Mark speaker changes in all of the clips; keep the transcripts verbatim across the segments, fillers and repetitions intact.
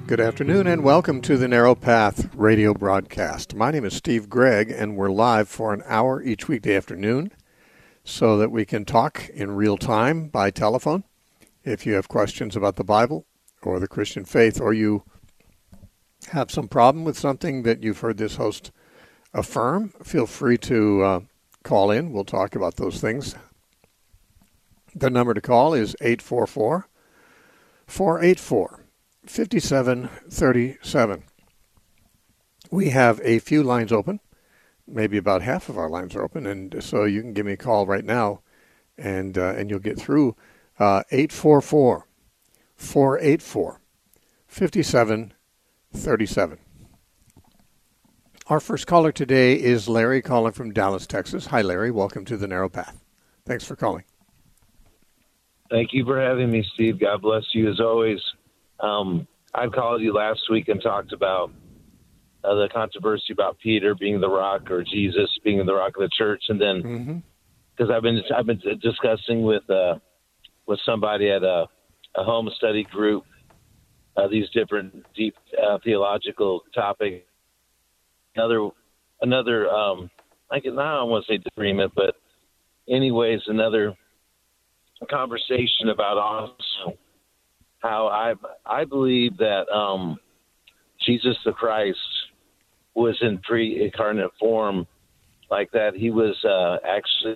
Speaker 1: Good afternoon and welcome to the Narrow Path radio broadcast. My name is Steve Gregg and we're live for an hour each weekday afternoon so that we can talk in real time by telephone. If you have questions about the Bible or the Christian faith, or you have some problem with something that you've heard this host affirm, feel free to uh, call in. We'll talk about those things. The number to call is eight four four, four eight four, five seven three seven. We have a few lines open. Maybe about half of our lines are open, and so you can give me a call right now, and uh, and you'll get through. Uh, eight four four, four eight four, five seven three seven. Our first caller today is Larry calling from Dallas, Texas. Hi, Larry. Welcome to the Narrow Path. Thanks for calling.
Speaker 2: Thank you for having me, Steve. God bless you as always. Um, I called you last week and talked about uh, the controversy about Peter being the rock or Jesus being the rock of the church, and then because mm-hmm. I've been I've been discussing with uh, with somebody at a, a home study group uh, these different deep uh, theological topics. Another another um, I can I don't want to say disagreement, but anyways, another conversation about also how I I believe that um, Jesus the Christ was in pre-incarnate form, like that. He was uh, actually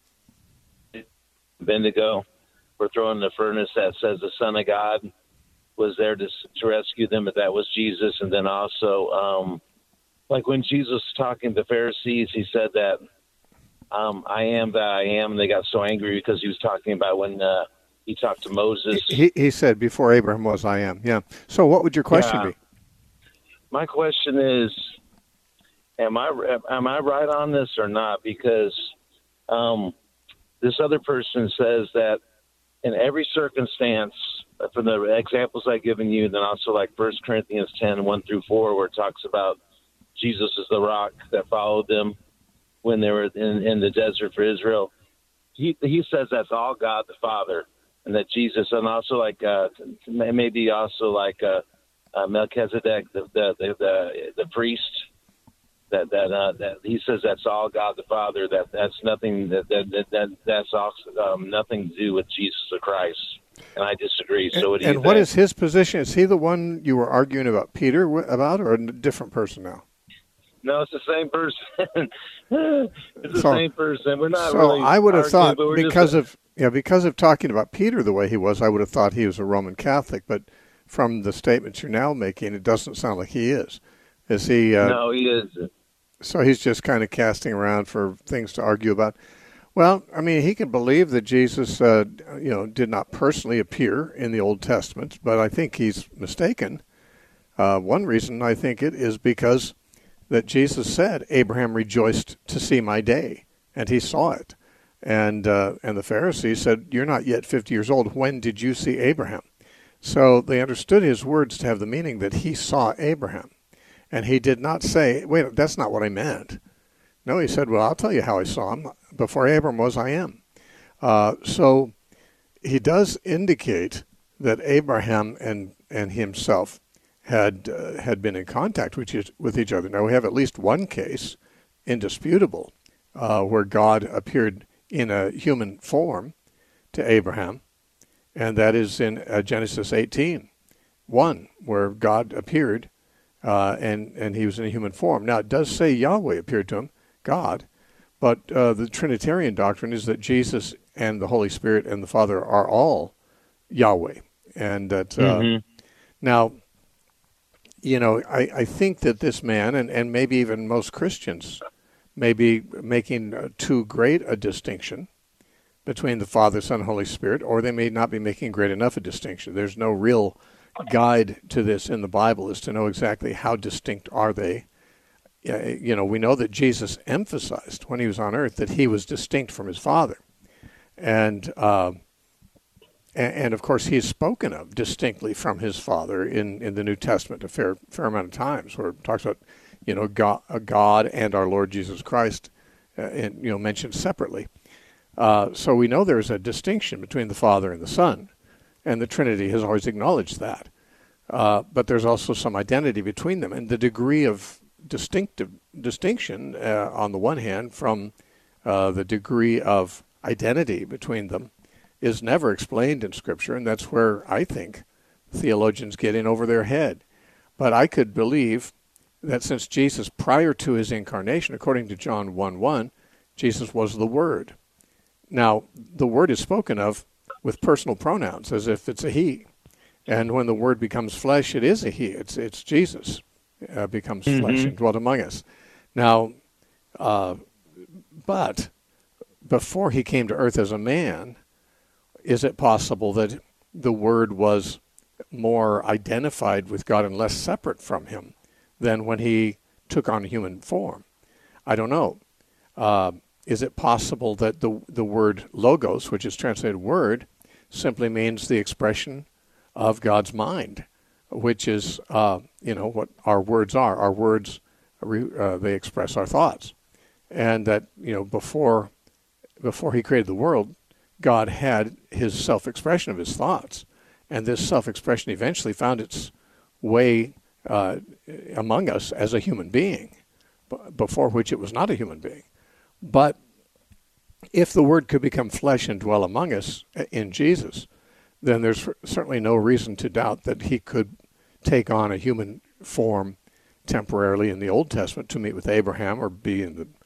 Speaker 2: Bendigo were thrown in the furnace that says the Son of God was there to to rescue them, but that was Jesus. And then also, um, like when Jesus was talking to the Pharisees, he said that Um, I am that I am, and they got so angry because he was talking about when uh, he talked to Moses.
Speaker 1: He, he said, before Abraham was, I am. Yeah. So what would your question
Speaker 2: yeah.
Speaker 1: be?
Speaker 2: My question is, am I am I right on this or not? Because um, this other person says that in every circumstance, from the examples I've given you, then also like First Corinthians ten, one through four, where it talks about Jesus is the rock that followed them when they were in, in the desert for Israel. He he says that's all God the Father, and that Jesus, and also like uh, maybe also like uh, uh, Melchizedek, the the, the the the priest, that that uh, that he says that's all God the Father. That that's nothing that that, that, that that's also um, nothing to do with Jesus the Christ. And I disagree. So what do you
Speaker 1: And
Speaker 2: think?
Speaker 1: what is his position? Is he the one you were arguing about Peter about, or a different person now?
Speaker 2: No, it's the same person. It's the
Speaker 1: so,
Speaker 2: same person. We're not
Speaker 1: so
Speaker 2: really.
Speaker 1: I would have
Speaker 2: arguing,
Speaker 1: thought because just, of yeah because of talking about Peter the way he was, I would have thought he was a Roman Catholic. But from the statements you're now making, it doesn't sound like he is. Is he? Uh,
Speaker 2: no, he isn't.
Speaker 1: So he's just kind of casting around for things to argue about. Well, I mean, he can believe that Jesus, uh, you know, did not personally appear in the Old Testament, but I think he's mistaken. Uh, one reason I think it is because that Jesus said, Abraham rejoiced to see my day, and he saw it. And uh, and the Pharisees said, you're not yet fifty years old. When did you see Abraham? So they understood his words to have the meaning that he saw Abraham. And he did not say, wait, that's not what I meant. No, he said, well, I'll tell you how I saw him. Before Abraham was, I am. Uh, so he does indicate that Abraham and, and himself had uh, had been in contact with each, with each other. Now, we have at least one case, indisputable, uh, where God appeared in a human form to Abraham, and that is in uh, Genesis eighteen, one, where God appeared, uh, and, and he was in a human form. Now, it does say Yahweh appeared to him, God, but uh, the Trinitarian doctrine is that Jesus and the Holy Spirit and the Father are all Yahweh. And that uh, mm-hmm. Now, you know, I, I think that this man, and, and maybe even most Christians, may be making uh, too great a distinction between the Father, Son, and Holy Spirit, or they may not be making great enough a distinction. There's no real guide to this in the Bible as to know exactly how distinct are they. Uh, you know, we know that Jesus emphasized when he was on earth that he was distinct from his Father. And, uh, and, and of course, he's spoken of distinctly from his Father in, in the New Testament a fair fair amount of times, where it talks about, you know, God, God and our Lord Jesus Christ, uh, and, you know, mentioned separately. Uh, so we know there's a distinction between the Father and the Son, and the Trinity has always acknowledged that. uh, but there's also some identity between them, and the degree of distinctive distinction uh, on the one hand from uh, the degree of identity between them is never explained in Scripture, and that's where I think theologians get in over their head. But I could believe that since Jesus, prior to his incarnation, according to John one one, Jesus was the Word. Now, the Word is spoken of with personal pronouns, as if it's a he. And when the Word becomes flesh, it is a he. It's it's Jesus uh, becomes mm-hmm. flesh and dwelt among us. Now, uh, but before he came to earth as a man, is it possible that the Word was more identified with God and less separate from him than when he took on human form? I don't know. Uh, is it possible that the the word logos, which is translated word, simply means the expression of God's mind, which is, uh, you know, what our words are. Our words, uh, they express our thoughts. And that, you know, before before he created the world, God had his self-expression of his thoughts. And this self-expression eventually found its way uh, among us as a human being, before which it was not a human being. But if the Word could become flesh and dwell among us in Jesus, then there's certainly no reason to doubt that he could take on a human form temporarily in the Old Testament to meet with Abraham, or be in the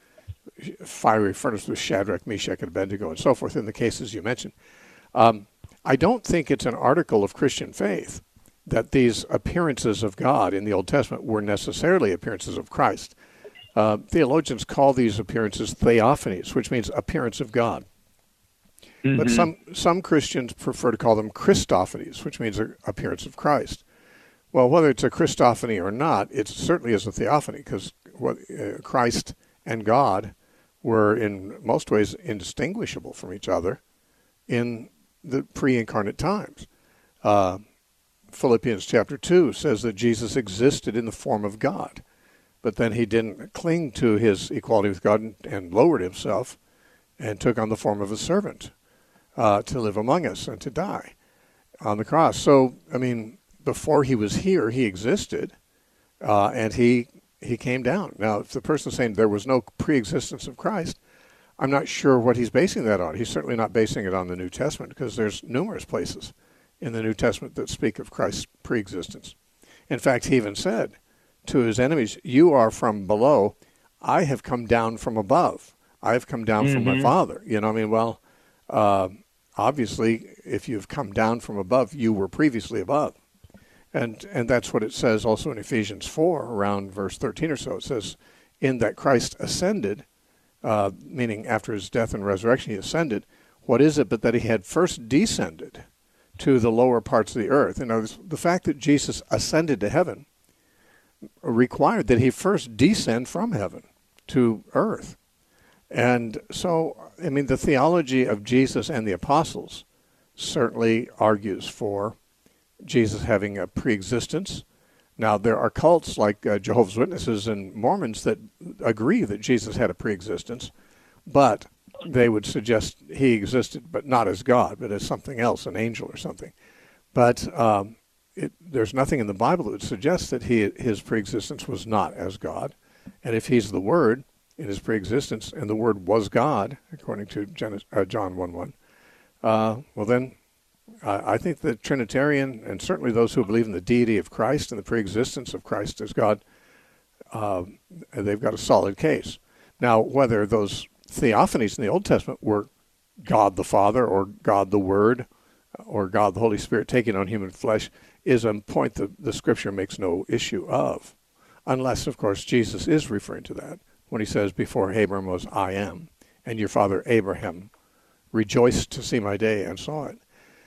Speaker 1: fiery furnace with Shadrach, Meshach, and Abednego, and so forth in the cases you mentioned. Um, I don't think it's an article of Christian faith that these appearances of God in the Old Testament were necessarily appearances of Christ. Uh, theologians call these appearances theophanies, which means appearance of God. Mm-hmm. But some some Christians prefer to call them Christophanies, which means an appearance of Christ. Well, whether it's a Christophany or not, it certainly is a theophany, because what, uh, Christ and God were in most ways indistinguishable from each other in the pre-incarnate times. Uh, Philippians chapter two says that Jesus existed in the form of God, but then he didn't cling to his equality with God and, and lowered himself and took on the form of a servant uh, to live among us and to die on the cross. So, I mean, before he was here, he existed, uh, and he he came down. Now, if the person's saying there was no pre-existence of Christ, I'm not sure what he's basing that on. He's certainly not basing it on the New Testament, because there's numerous places in the New Testament that speak of Christ's pre-existence. In fact, he even said to his enemies, "You are from below. I have come down from above. I have come down mm-hmm. from my Father." You know, I mean, well, uh, obviously, if you've come down from above, you were previously above. And and that's what it says also in Ephesians four, around verse thirteen or so. It says, "In that Christ ascended," uh, meaning after his death and resurrection he ascended. What is it but that he had first descended to the lower parts of the earth? And the fact that Jesus ascended to heaven required that he first descend from heaven to earth. And so, I mean, the theology of Jesus and the apostles certainly argues for Jesus having a pre-existence. Now, there are cults like uh, Jehovah's Witnesses and Mormons that agree that Jesus had a pre-existence, but they would suggest he existed, but not as God, but as something else, an angel or something. But um, it, there's nothing in the Bible that would suggest that he his pre-existence was not as God. And if he's the Word in his pre-existence, and the Word was God, according to Genesis, uh, John one one, uh, well then, I think the Trinitarian, and certainly those who believe in the deity of Christ and the pre-existence of Christ as God, uh, they've got a solid case. Now, whether those theophanies in the Old Testament were God the Father or God the Word or God the Holy Spirit taking on human flesh is a point that the Scripture makes no issue of, unless, of course, Jesus is referring to that when he says, "Before Abraham was I am, and your father Abraham rejoiced to see my day and saw it."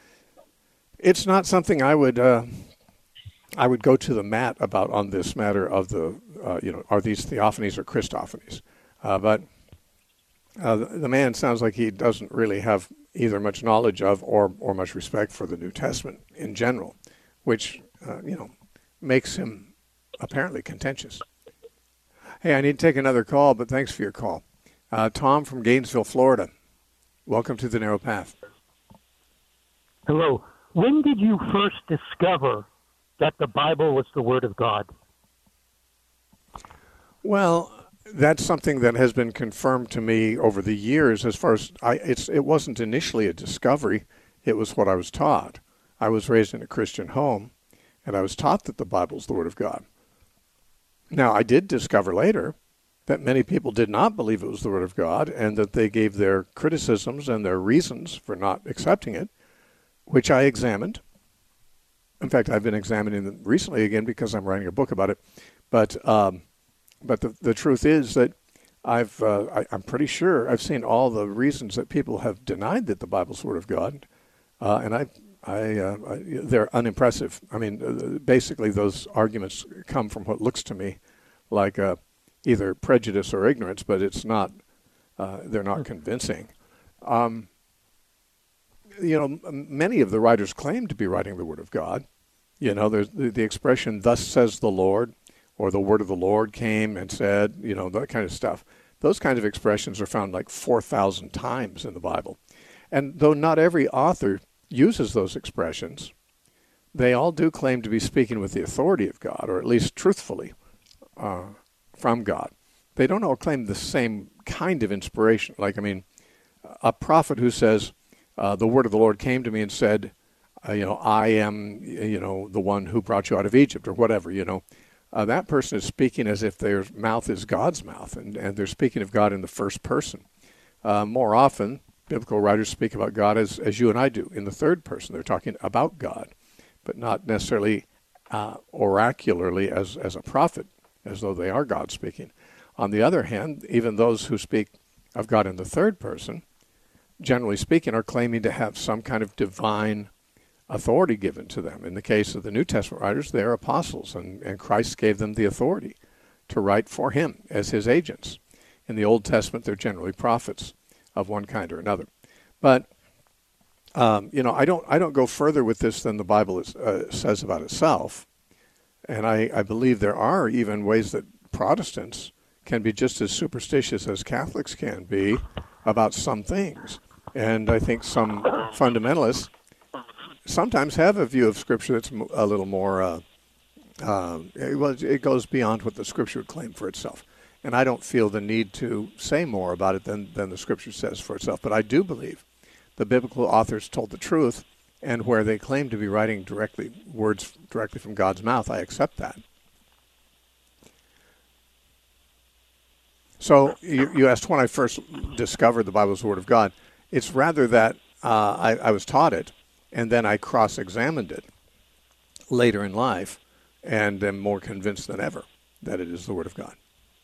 Speaker 1: It's not something I would uh, I would go to the mat about on this matter of the, uh, you know, are these theophanies or Christophanies? Uh, but uh, the, the man sounds like he doesn't really have either much knowledge of or, or much respect for the New Testament in general, which, uh, you know, makes him apparently contentious. Hey, I need to take another call, but thanks for your call. Uh, Tom from Gainesville, Florida. Welcome to the Narrow Path.
Speaker 3: Hello. When did you first discover that the Bible was the Word of God?
Speaker 1: Well, that's something that has been confirmed to me over the years. As far as I, it's, it wasn't initially a discovery; it was what I was taught. I was raised in a Christian home, and I was taught that the Bible is the Word of God. Now, I did discover later that many people did not believe it was the Word of God, and that they gave their criticisms and their reasons for not accepting it, which I examined. In fact, I've been examining them recently again because I'm writing a book about it. But um, but the the truth is that I've uh, I, I'm pretty sure I've seen all the reasons that people have denied that the Bible's the Word of God, uh, and I I, uh, I they're unimpressive. I mean, uh, basically those arguments come from what looks to me like uh, either prejudice or ignorance, but it's not. Uh, they're not convincing. Um, you know, m- many of the writers claim to be writing the Word of God. You know, there's the, the expression, "Thus says the Lord," or "the word of the Lord came and said," you know, that kind of stuff. Those kinds of expressions are found like four thousand times in the Bible. And though not every author uses those expressions, they all do claim to be speaking with the authority of God, or at least truthfully uh, from God. They don't all claim the same kind of inspiration. Like, I mean, a prophet who says, uh, "The word of the Lord came to me and said, Uh, you know, I am, you know, the one who brought you out of Egypt," or whatever, you know. Uh, that person is speaking as if their mouth is God's mouth, and, and they're speaking of God in the first person. Uh, more often, biblical writers speak about God as, as you and I do, in the third person. They're talking about God, but not necessarily uh, oracularly as, as a prophet, as though they are God speaking. On the other hand, even those who speak of God in the third person, generally speaking, are claiming to have some kind of divine authority given to them. In the case of the New Testament writers, they are apostles, and, and Christ gave them the authority to write for him as his agents. In the Old Testament, they're generally prophets of one kind or another. But um, you know, I don't I don't go further with this than the Bible is, uh, says about itself, and I, I believe there are even ways that Protestants can be just as superstitious as Catholics can be about some things, and I think some fundamentalists sometimes have a view of Scripture that's a little more, uh, uh, well, it goes beyond what the Scripture would claim for itself. And I don't feel the need to say more about it than, than the Scripture says for itself. But I do believe the biblical authors told the truth, and where they claim to be writing directly words directly from God's mouth, I accept that. So you, you asked when I first discovered the Bible as the Word of God. It's rather that uh, I, I was taught it, and then I cross-examined it later in life, and am more convinced than ever that it is the Word of God.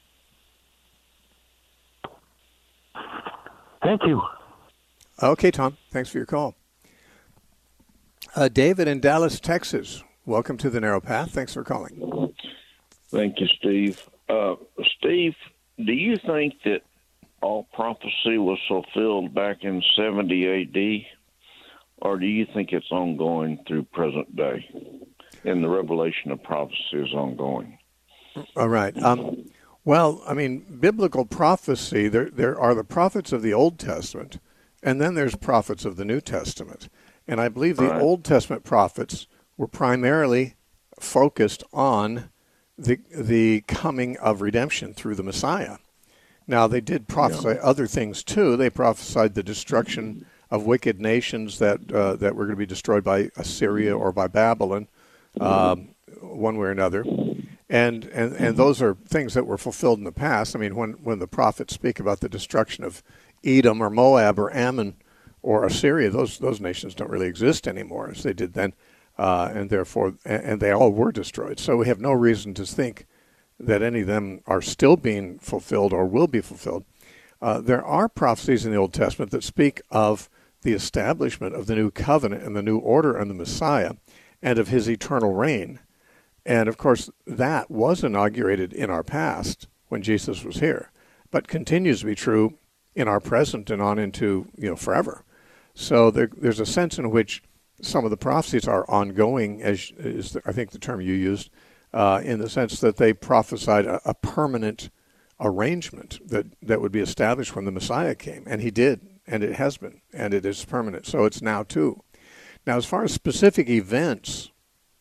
Speaker 3: Thank you.
Speaker 1: Okay, Tom. Thanks for your call. Uh, David in Dallas, Texas. Welcome to the Narrow Path. Thanks for calling.
Speaker 4: Thank you, Steve. Uh, Steve, do you think that all prophecy was fulfilled back in seventy A D? Or do you think it's ongoing through present day, and the revelation of prophecy is ongoing?
Speaker 1: All right. Um, well, I mean, biblical prophecy, there there are the prophets of the Old Testament, and then there's prophets of the New Testament. And I believe the
Speaker 4: right.
Speaker 1: Old Testament prophets were primarily focused on the the coming of redemption through the Messiah. Now, they did prophesy yeah. other things, too. They prophesied the destruction of wicked nations that uh, that were going to be destroyed by Assyria or by Babylon, um, one way or another, and and and those are things that were fulfilled in the past. I mean, when when the prophets speak about the destruction of Edom or Moab or Ammon or Assyria, those those nations don't really exist anymore as they did then, uh, and therefore and, and they all were destroyed. So we have no reason to think that any of them are still being fulfilled or will be fulfilled. Uh, there are prophecies in the Old Testament that speak of the establishment of the new covenant and the new order and the Messiah and of his eternal reign. And, of course, that was inaugurated in our past when Jesus was here, but continues to be true in our present and on into, you know, forever. So there, there's a sense in which some of the prophecies are ongoing, as is, I think, the term you used, uh, in the sense that they prophesied a, a permanent arrangement that, that would be established when the Messiah came, and he did. And it has been, and it is permanent. So it's now too. Now, as far as specific events,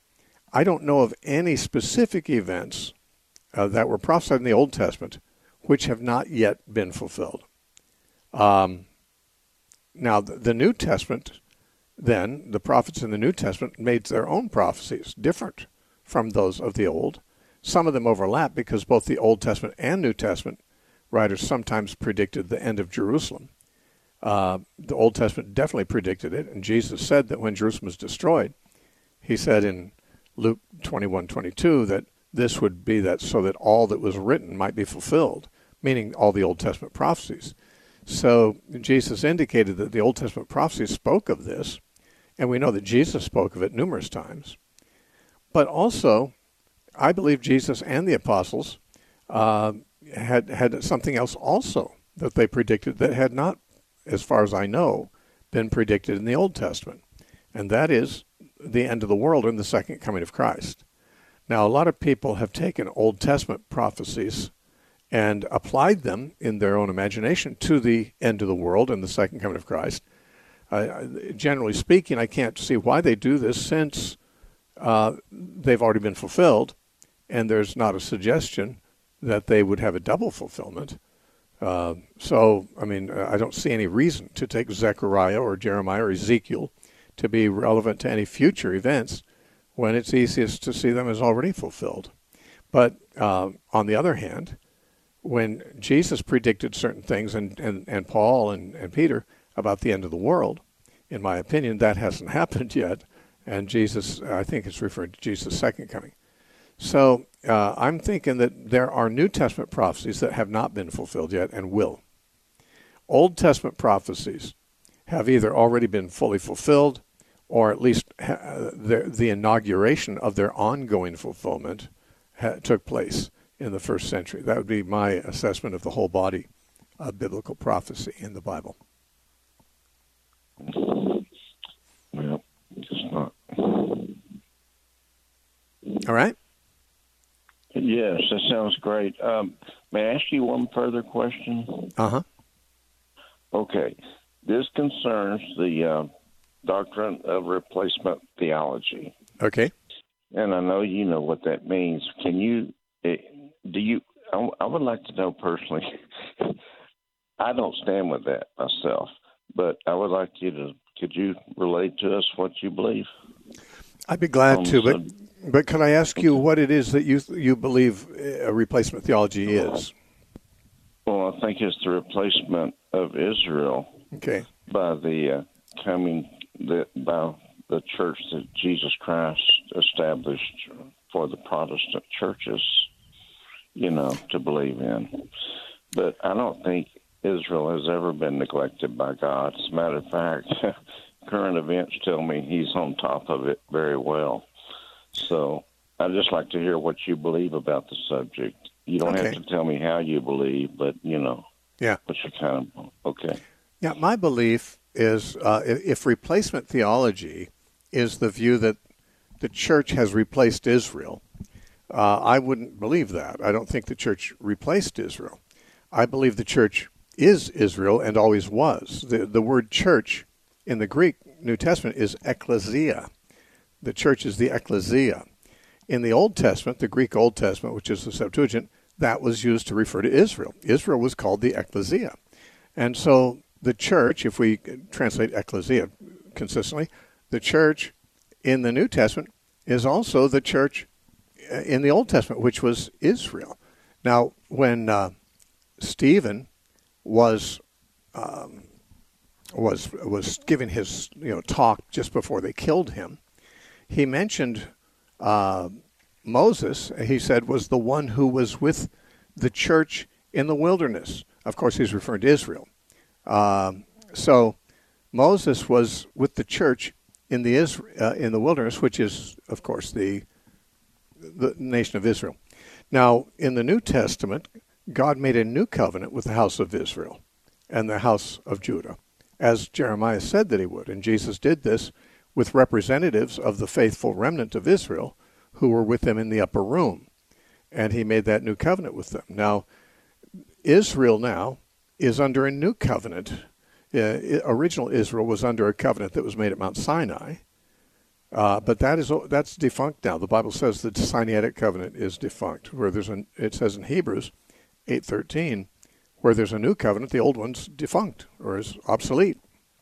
Speaker 1: I don't know of any specific events uh, that were prophesied in the Old Testament which have not yet been fulfilled. Um, now, the, the New Testament, then, the prophets in the New Testament made their own prophecies, different from those of the Old. Some of them overlap because both the Old Testament and New Testament writers sometimes predicted the end of Jerusalem. Uh, the Old Testament definitely predicted it, and Jesus said that when Jerusalem was destroyed, he said in Luke twenty-one twenty-two that this would be that so that all that was written might be fulfilled, meaning all the Old Testament prophecies. So Jesus indicated that the Old Testament prophecies spoke of this, and we know that Jesus spoke of it numerous times. But also, I believe Jesus and the apostles uh, had had something else also that they predicted that had not, as far as I know, been predicted in the Old Testament, and that is the end of the world and the second coming of Christ. Now, a lot of people have taken Old Testament prophecies and applied them in their own imagination to the end of the world and the second coming of Christ. Uh, generally speaking, I can't see why they do this, since uh, they've already been fulfilled, and there's not a suggestion that they would have a double fulfillment. Uh, so, I mean, I don't see any reason to take Zechariah or Jeremiah or Ezekiel to be relevant to any future events when it's easiest to see them as already fulfilled. But uh, on the other hand, when Jesus predicted certain things, and, and, and Paul and, and Peter, about the end of the world, in my opinion, that hasn't happened yet. And Jesus, I think it's referring to Jesus' second coming. So uh, I'm thinking that there are New Testament prophecies that have not been fulfilled yet and will. Old Testament prophecies have either already been fully fulfilled, or at least ha- the, the inauguration of their ongoing fulfillment ha- took place in the first century. That would be my assessment of the whole body of biblical prophecy in the Bible.
Speaker 4: Well, it's not.
Speaker 1: All right.
Speaker 4: Yes, that sounds great. Um, may I ask you one further question?
Speaker 1: Uh-huh.
Speaker 4: Okay. This concerns the uh, doctrine of replacement theology.
Speaker 1: Okay.
Speaker 4: And I know you know what that means. Can you, do you, I, I would like to know personally, I don't stand with that myself, but I would like you to, could you relate to us what you believe?
Speaker 1: I'd be glad
Speaker 4: Um,
Speaker 1: to, but
Speaker 4: so-
Speaker 1: but can I ask you what it is that you you believe a replacement theology is?
Speaker 4: Well, I think it's the replacement of Israel
Speaker 1: Okay.
Speaker 4: by the uh, coming the, by the church that Jesus Christ established for the Protestant churches, you know, to believe in. But I don't think Israel has ever been neglected by God. As a matter of fact, current events tell me he's on top of it very well. So I'd just like to hear what you believe about the subject. You don't
Speaker 1: Okay.
Speaker 4: have to tell me how you believe, but, you know,
Speaker 1: Yeah.
Speaker 4: what you kind of, okay.
Speaker 1: Yeah, my belief is uh, if, if replacement theology is the view that the church has replaced Israel, uh, I wouldn't believe that. I don't think the church replaced Israel. I believe the church is Israel and always was. The, the word church in the Greek New Testament is ekklesia. The church is the ecclesia. In the Old Testament, the Greek Old Testament, which is the Septuagint, that was used to refer to Israel. Israel was called the ecclesia. And so the church, if we translate ecclesia consistently, the church in the New Testament is also the church in the Old Testament, which was Israel. Now, when uh, Stephen was um, was was giving his you know talk just before they killed him, he mentioned uh, Moses. He said was the one who was with the church in the wilderness. Of course, he's referring to Israel. Um, so Moses was with the church in the Isra- uh, in the wilderness, which is, of course, the the nation of Israel. Now, in the New Testament, God made a new covenant with the house of Israel and the house of Judah, as Jeremiah said that he would. And Jesus did this with representatives of the faithful remnant of Israel who were with him in the upper room. And he made that new covenant with them. Now, Israel now is under a new covenant. Uh, original Israel was under a covenant that was made at Mount Sinai. Uh, but that is that's defunct now. The Bible says the Sinaitic covenant is defunct. Where there's an, it says in Hebrews eight thirteen, where there's a new covenant, the old one's defunct or is obsolete.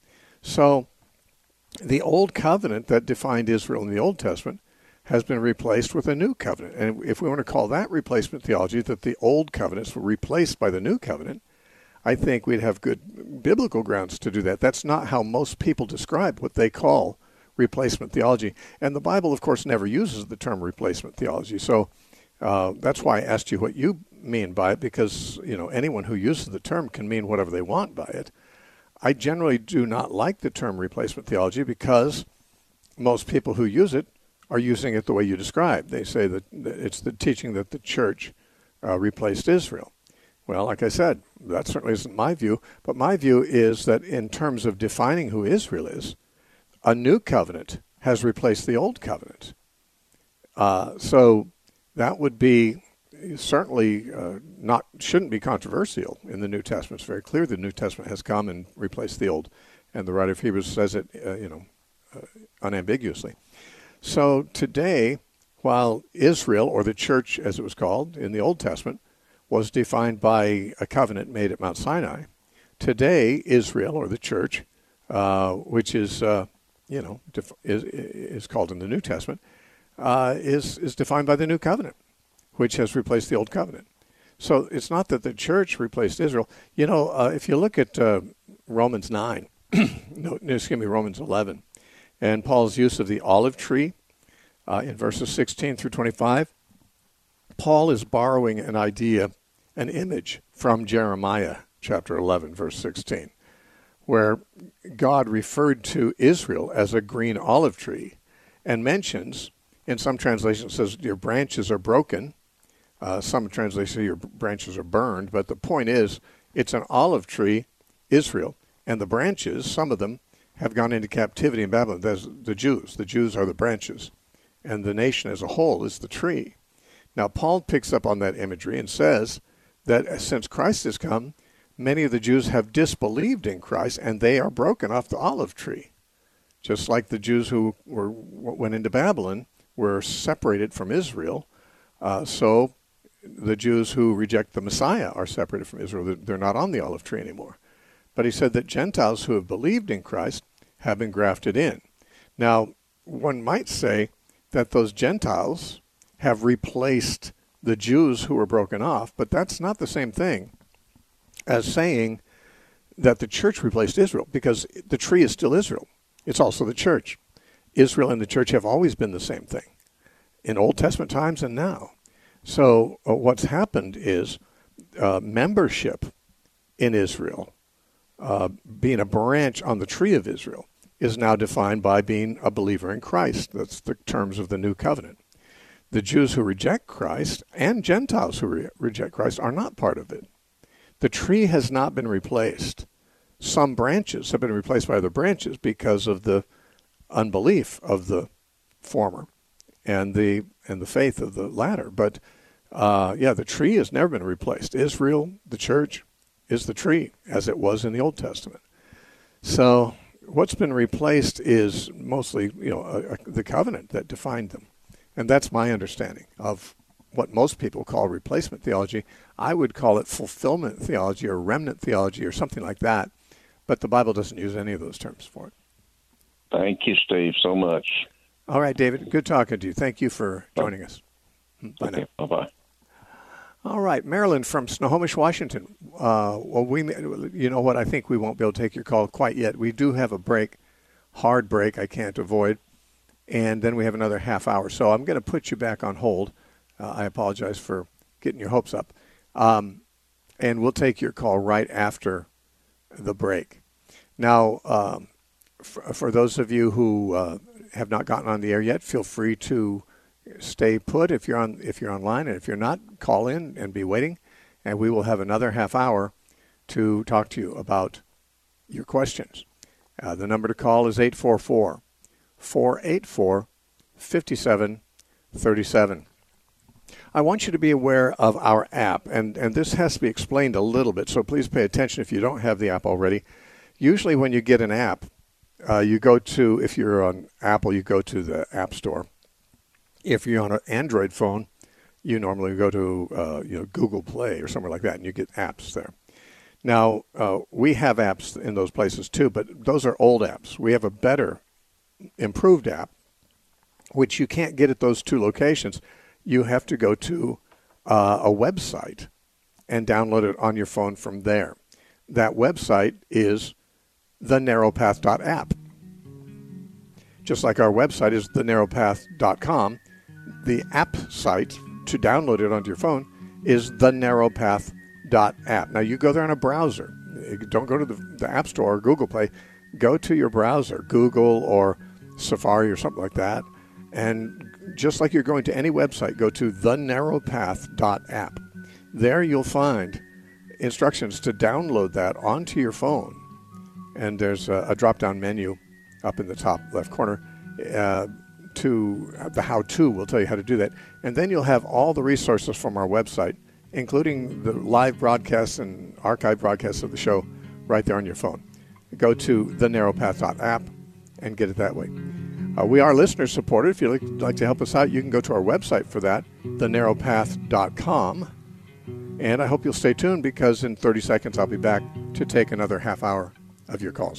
Speaker 1: So the old covenant that defined Israel in the Old Testament has been replaced with a new covenant. And if we want to call that replacement theology, that the old covenants were replaced by the new covenant, I think we'd have good biblical grounds to do that. That's not how most people describe what they call replacement theology. And the Bible, of course, never uses the term replacement theology. So uh, that's why I asked you what you mean by it, because, you know, anyone who uses the term can mean whatever they want by it. I generally do not like the term replacement theology because most people who use it are using it the way you described. They say that it's the teaching that the church uh, replaced Israel. Well, like I said, that certainly isn't my view, but my view is that in terms of defining who Israel is, a new covenant has replaced the old covenant. Uh, so that would be certainly uh, not, shouldn't be controversial in the New Testament. It's very clear the New Testament has come and replaced the old, and the writer of Hebrews says it, uh, you know, uh, unambiguously. So today, while Israel, or the church as it was called in the Old Testament, was defined by a covenant made at Mount Sinai, today Israel, or the church, uh, which is, uh, you know, def- is, is called in the New Testament, uh, is is defined by the new covenant, which has replaced the old covenant. So it's not that the church replaced Israel. You know, uh, if you look at uh, Romans nine, no, excuse me, Romans eleven, and Paul's use of the olive tree uh, in verses sixteen through twenty-five, Paul is borrowing an idea, an image from Jeremiah chapter eleven, verse sixteen, where God referred to Israel as a green olive tree and mentions, in some translations it says, your branches are broken. Uh, some translations say your branches are burned. But the point is, it's an olive tree, Israel, and the branches, some of them, have gone into captivity in Babylon. There's the Jews. The Jews are the branches, and the nation as a whole is the tree. Now, Paul picks up on that imagery and says that since Christ has come, many of the Jews have disbelieved in Christ, and they are broken off the olive tree. Just like the Jews who were went into Babylon were separated from Israel, uh, so the Jews who reject the Messiah are separated from Israel. They're not on the olive tree anymore. But he said that Gentiles who have believed in Christ have been grafted in. Now, one might say that those Gentiles have replaced the Jews who were broken off, but that's not the same thing as saying that the church replaced Israel, because the tree is still Israel. It's also the church. Israel and the church have always been the same thing, in Old Testament times and now. So uh, what's happened is uh, membership in Israel, uh, being a branch on the tree of Israel, is now defined by being a believer in Christ. That's the terms of the new covenant. The Jews who reject Christ and Gentiles who re- reject Christ are not part of it. The tree has not been replaced. Some branches have been replaced by other branches because of the unbelief of the former and the and the faith of the latter. But uh, yeah, the tree has never been replaced. Israel, the church, is the tree as it was in the Old Testament. So what's been replaced is mostly, you know, a, a, the covenant that defined them. And that's my understanding of what most people call replacement theology. I would call it fulfillment theology or remnant theology or something like that. But the Bible doesn't use any of those terms for it.
Speaker 4: Thank you, Steve, so much.
Speaker 1: All right, David. Good talking to you. Thank you for joining us. Bye
Speaker 4: okay,
Speaker 1: now.
Speaker 4: Bye-bye.
Speaker 1: All right, Marilyn from Snohomish, Washington. Uh, well, we, you know what? I think we won't be able to take your call quite yet. We do have a break, hard break I can't avoid. And then we have another half hour. So I'm going to put you back on hold. Uh, I apologize for getting your hopes up. Um, and we'll take your call right after the break. Now, um, for, for those of you who uh, have not gotten on the air yet, feel free to stay put if you're on if you're online. And if you're not, call in and be waiting. And we will have another half hour to talk to you about your questions. Uh, the number to call is eight four four, four eight four, five seven three seven. I want you to be aware of our app, and, and this has to be explained a little bit, so please pay attention if you don't have the app already. Usually when you get an app, uh, you go to, if you're on Apple, you go to the App Store. If you're on an Android phone, you normally go to uh, you know Google Play or somewhere like that, and you get apps there. Now, uh, we have apps in those places too, but those are old apps. We have a better, improved app, which you can't get at those two locations. You have to go to uh, a website and download it on your phone from there. That website is the narrow path dot app. Just like our website is the narrow path dot com, the app site to download it onto your phone is the narrow path dot app. Now, you go there on a browser. Don't go to the, the App Store or Google Play. Go to your browser, Google or Safari or something like that, and just like you're going to any website, go to the narrow path dot app. There you'll find instructions to download that onto your phone, and there's a, a drop-down menu up in the top left corner. Uh, to the how-to will tell you how to do that, and then you'll have all the resources from our website, including the live broadcasts and archive broadcasts of the show, right there on your phone. Go to the narrow path dot app and get it that way. Uh, we are listener supported. If you'd like, like to help us out, you can go to our website for that, the narrow path dot com. And I hope you'll stay tuned, because in thirty seconds I'll be back to take another half hour of your calls.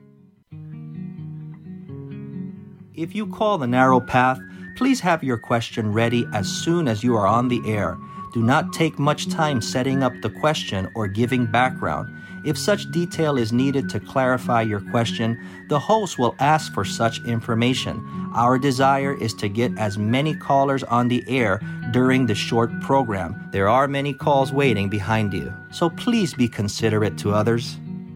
Speaker 5: If you call the Narrow Path, please have your question ready as soon as you are on the air. Do not take much time setting up the question or giving background. If such detail is needed to clarify your question, the host will ask for such information. Our desire is to get as many callers on the air during the short program. There are many calls waiting behind you, so please be considerate to others.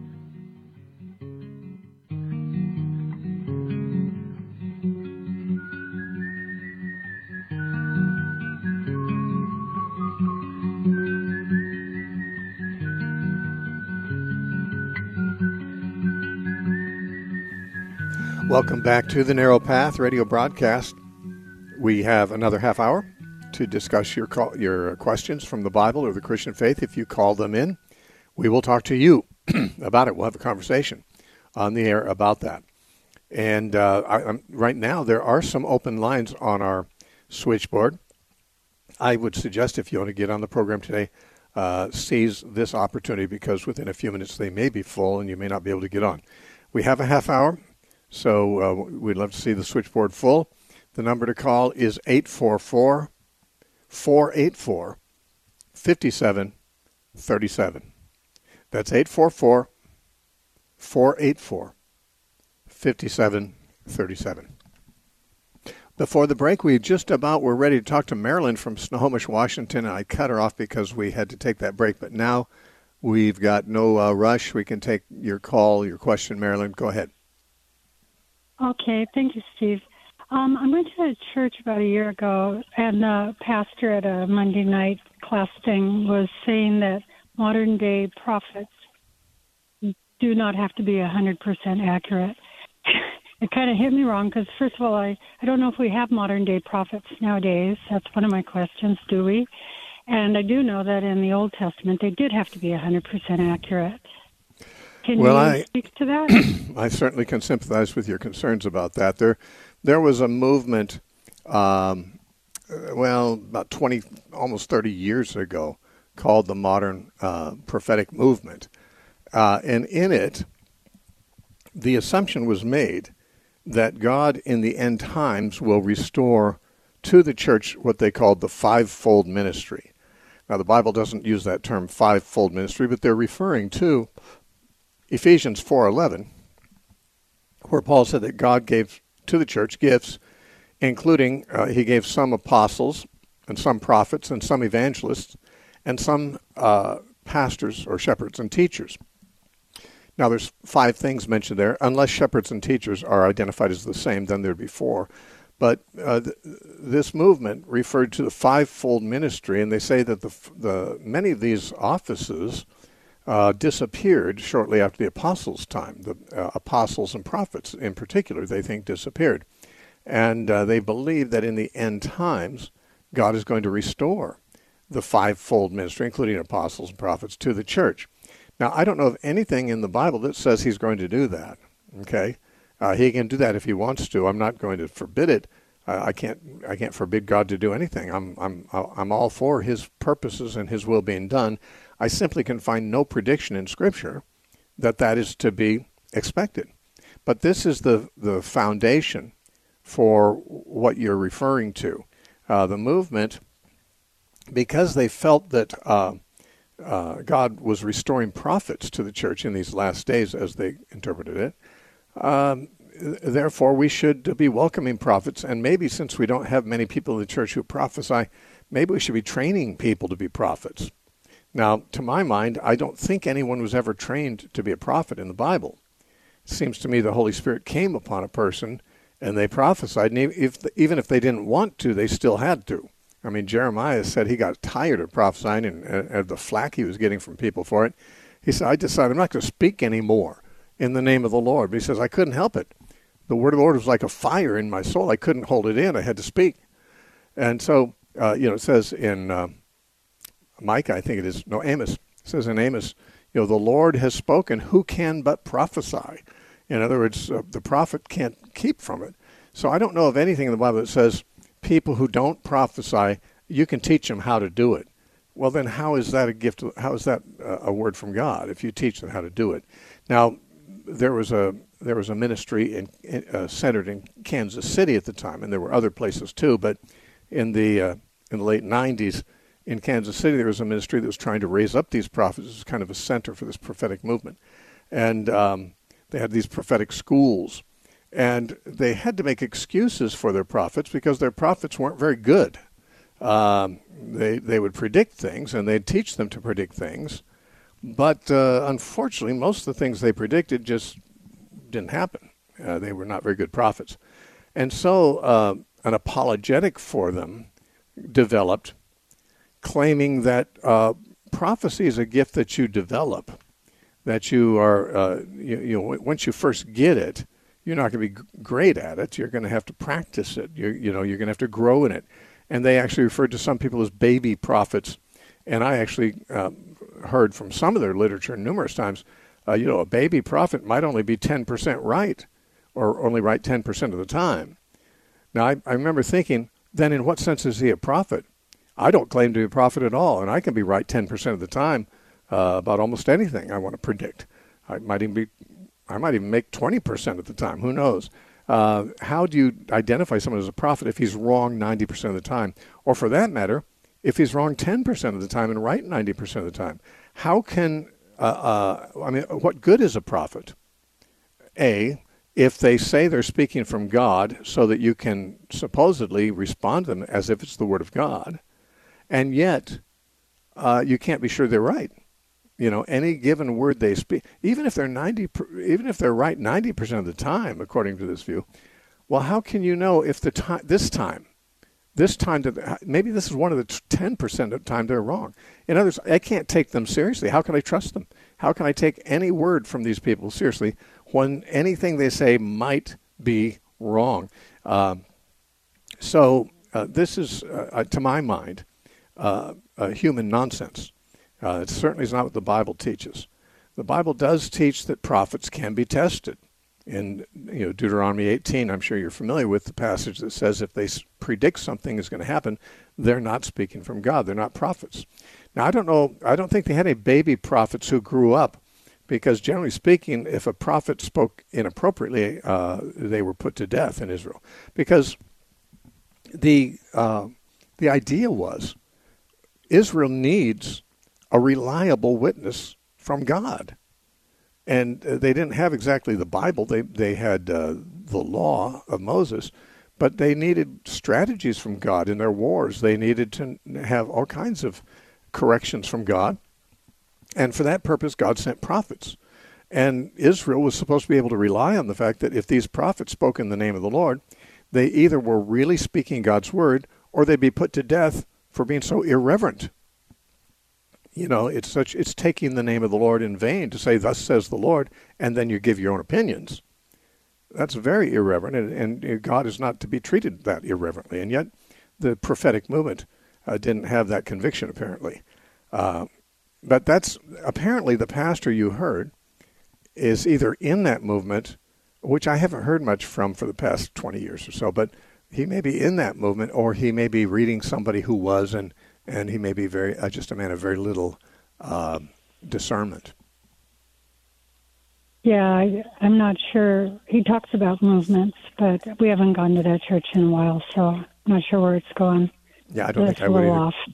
Speaker 1: Welcome back to the Narrow Path radio broadcast. We have another half hour to discuss your call, your questions from the Bible or the Christian faith. If you call them in, we will talk to you about it. We'll have a conversation on the air about that. And uh, I, I'm, right now, there are some open lines on our switchboard. I would suggest, if you want to get on the program today, uh, seize this opportunity, because within a few minutes they may be full and you may not be able to get on. We have a half hour. So uh, we'd love to see the switchboard full. The number to call is eight four four, four eight four, five seven three seven. That's eight four four, four eight four, five seven three seven. Before the break, we just about were ready to talk to Marilyn from Snohomish, Washington, and I cut her off because we had to take that break. But now we've got no uh, rush. We can take your call, your question, Marilyn. Go ahead.
Speaker 6: Okay, thank you, Steve. Um, I went to a church about a year ago, and the pastor at a Monday night class thing was saying that modern-day prophets do not have to be one hundred percent accurate. It kind of hit me wrong, because, first of all, I, I don't know if we have modern-day prophets nowadays. That's one of my questions, do we? And I do know that in the Old Testament, they did have to be one hundred percent accurate. Can
Speaker 1: well,
Speaker 6: you
Speaker 1: I,
Speaker 6: speak to that?
Speaker 1: I certainly can sympathize with your concerns about that. There, there was a movement, um, well, about twenty, almost thirty years ago, called the Modern uh, Prophetic Movement. Uh, and in it, the assumption was made that God in the end times will restore to the church what they called the fivefold ministry. Now, the Bible doesn't use that term fivefold ministry, but they're referring to Ephesians four eleven, where Paul said that God gave to the church gifts, including uh, he gave some apostles and some prophets and some evangelists and some uh, pastors or shepherds and teachers. Now, there's five things mentioned there. Unless shepherds and teachers are identified as the same, then there'd be four. But uh, th- this movement referred to the fivefold ministry, and they say that the the many of these offices Uh, disappeared shortly after the apostles' time. The uh, apostles and prophets in particular, they think, disappeared. And uh, they believe that in the end times, God is going to restore the fivefold ministry, including apostles and prophets, to the church. Now, I don't know of anything in the Bible that says he's going to do that, okay? Uh, he can do that if he wants to. I'm not going to forbid it. Uh, I can't. I can't forbid God to do anything. I'm. I'm. I'm all for His purposes and His will being done. I simply can find no prediction in Scripture that that is to be expected. But this is the the foundation for what you're referring to. Uh, the movement, because they felt that uh, uh, God was restoring prophets to the church in these last days, as they interpreted it. Um, therefore, we should be welcoming prophets, and maybe since we don't have many people in the church who prophesy, maybe we should be training people to be prophets. Now, to my mind, I don't think anyone was ever trained to be a prophet in the Bible. It seems to me the Holy Spirit came upon a person and they prophesied, and if, even if they didn't want to, they still had to. I mean, Jeremiah said he got tired of prophesying and, and, and the flack he was getting from people for it. He said, I decided I'm not going to speak anymore in the name of the Lord. But he says, I couldn't help it. The word of the Lord was like a fire in my soul. I couldn't hold it in. I had to speak. And so, uh, you know, it says in uh, Micah, I think it is, no, Amos, it says in Amos, you know, the Lord has spoken, who can but prophesy? In other words, uh, the prophet can't keep from it. So I don't know of anything in the Bible that says people who don't prophesy, you can teach them how to do it. Well, then how is that a gift? How is that a word from God if you teach them how to do it? Now, there was a there was a ministry in, in, uh, centered in Kansas City at the time, and there were other places too. But in the uh, in the late nineties, in Kansas City, there was a ministry that was trying to raise up these prophets. It was kind of a center for this prophetic movement, and um, they had these prophetic schools, and they had to make excuses for their prophets because their prophets weren't very good. Um, they they would predict things, and they'd teach them to predict things. But uh, unfortunately, most of the things they predicted just didn't happen. Uh, they were not very good prophets. And so uh, an apologetic for them developed, claiming that uh, prophecy is a gift that you develop, that you are, uh, you, you know, once you first get it, you're not going to be great at it. You're going to have to practice it. You're, you know, you're going to have to grow in it. And they actually referred to some people as baby prophets. And I actually uh, heard from some of their literature numerous times, uh, you know, a baby prophet might only be ten percent right, or only right ten percent of the time. Now, I, I remember thinking, then in what sense is he a prophet? I don't claim to be a prophet at all, and I can be right ten percent of the time uh, about almost anything I want to predict. I might even be, I might even make twenty percent of the time. Who knows? Uh, how do you identify someone as a prophet if he's wrong ninety percent of the time? Or for that matter, if he's wrong ten percent of the time and right ninety percent of the time? How can, uh, uh, I mean, what good is a prophet? A, if they say they're speaking from God so that you can supposedly respond to them as if it's the word of God, and yet uh, you can't be sure they're right. You know, any given word they speak, even if they're ninety, even if they're right ninety percent of the time, according to this view, well, how can you know if the time this time, this time that maybe this is one of the ten percent of the time they're wrong? In other words, I can't take them seriously. How can I trust them? How can I take any word from these people seriously when anything they say might be wrong? Um, so uh, this is, uh, to my mind, uh, uh, human nonsense. Uh, it certainly is not what the Bible teaches. The Bible does teach that prophets can be tested. In you know Deuteronomy eighteen, I'm sure you're familiar with the passage that says if they predict something is going to happen, they're not speaking from God. They're not prophets. Now, I don't know. I don't think they had any baby prophets who grew up, because generally speaking, if a prophet spoke inappropriately, uh, they were put to death in Israel. Because the uh, the idea was Israel needs a reliable witness from God. And they didn't have exactly the Bible. They they had uh, the law of Moses, but they needed strategies from God in their wars. They needed to have all kinds of corrections from God. And for that purpose, God sent prophets. And Israel was supposed to be able to rely on the fact that if these prophets spoke in the name of the Lord, they either were really speaking God's word or they'd be put to death for being so irreverent. You know, it's such it's taking the name of the Lord in vain to say, thus says the Lord, and then you give your own opinions. That's very irreverent, and, and God is not to be treated that irreverently. And yet the prophetic movement uh, didn't have that conviction, apparently. Uh, but that's apparently the pastor you heard is either in that movement which I haven't heard much from for the past twenty years or so, but he may be in that movement, or he may be reading somebody who was, and, and he may be very uh, just a man of very little uh, discernment.
Speaker 6: Yeah, I, I'm not sure. He talks about movements, but we haven't gone to that church in a while, so I'm not sure where it's going.
Speaker 1: Yeah, I don't
Speaker 6: That's
Speaker 1: think I would
Speaker 6: a
Speaker 1: either.
Speaker 6: little off.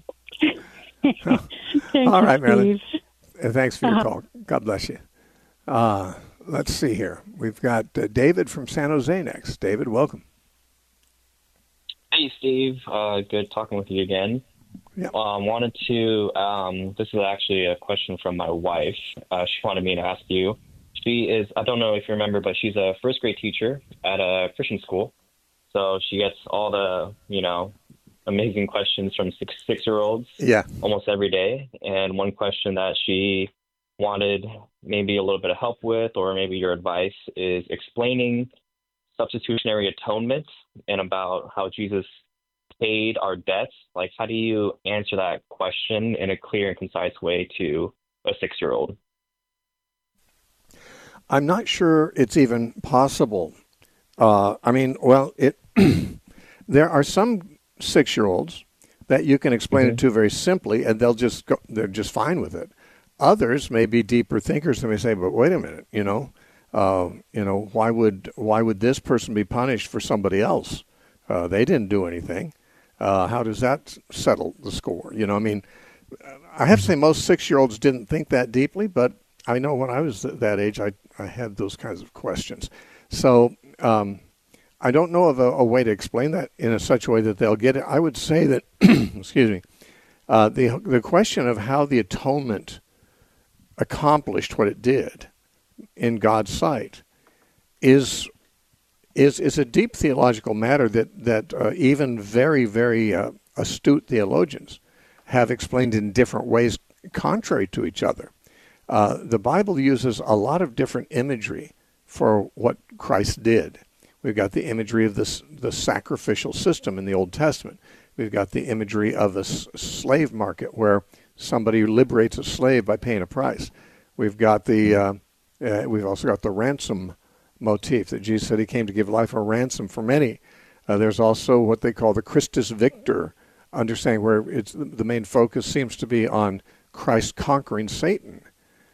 Speaker 1: All
Speaker 6: you,
Speaker 1: right, Marilyn.
Speaker 6: Steve.
Speaker 1: Thanks for your
Speaker 6: Uh-huh.
Speaker 1: call. God bless you. Uh, let's see here. We've got uh, David from San Jose next. David, welcome.
Speaker 7: Hey, Steve. Uh, good talking with you again.
Speaker 1: Yeah.
Speaker 7: Um, wanted to, um, this is actually a question from my wife. Uh, she wanted me to ask you. She is, I don't know if you remember, but she's a first grade teacher at a Christian school. So she gets all the, you know, amazing questions from six, six-year-olds
Speaker 1: Yeah.
Speaker 7: almost every day. And one question that she wanted maybe a little bit of help with, or maybe your advice, is explaining substitutionary atonement and about how Jesus paid our debts. Like, how do you answer that question in a clear and concise way to a six-year-old?
Speaker 1: I'm not sure it's even possible. Uh, I mean, well, it there are some six-year-olds that you can explain
Speaker 7: Mm-hmm.
Speaker 1: it to very simply, and they'll just go, they're just fine with it. Others may be deeper thinkers and may say, "But wait a minute, you know, uh, you know, why would why would this person be punished for somebody else? Uh, they didn't do anything. Uh, how does that settle the score?" You know, I mean, I have to say most six-year-olds didn't think that deeply, but I know when I was that age, I, I had those kinds of questions. So um, I don't know of a, a way to explain that in a such a way that they'll get it. I would say that, excuse me, uh, the the question of how the atonement accomplished what it did in God's sight is is is a deep theological matter that that uh, even very very uh, astute theologians have explained in different ways, contrary to each other. Uh, the Bible uses a lot of different imagery for what Christ did. We've got the imagery of this, the sacrificial system in the Old Testament. We've got the imagery of a s- slave market where somebody liberates a slave by paying a price. We've got the uh, uh, we've also got the ransom motif that Jesus said he came to give life a ransom for many. Uh, there's also what they call the Christus Victor understanding, where it's the main focus seems to be on Christ conquering Satan.